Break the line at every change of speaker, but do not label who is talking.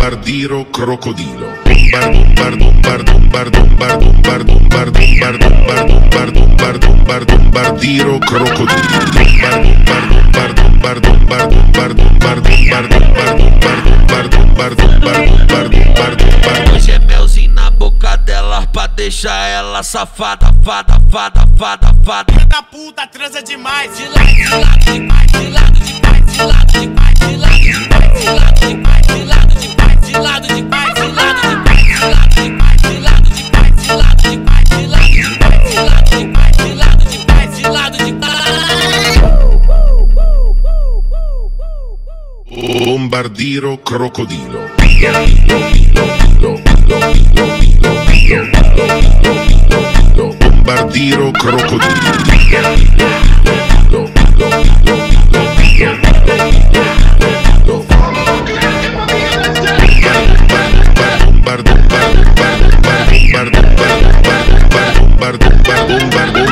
Bombardiro crocodilo. Bombardiro crocodilo.
Hoje é melzinho na boca dela pra deixar ela safada, fada.
Filha da puta transa demais. De lado, de lado, de pai, de lado, de pai, de lado, de pai, de lado, de pai, de lado, de pai, de lado, de pai, de lado, de pai, de lado, de pai, de lado, de pai, de lado, de pai, de lado, de pai, de lado, de pai, de lado, de pai, de lado, de pai, de lado, de pai.
Bombardiro crocodilo. Bombardiro crocodilo. Bombardiro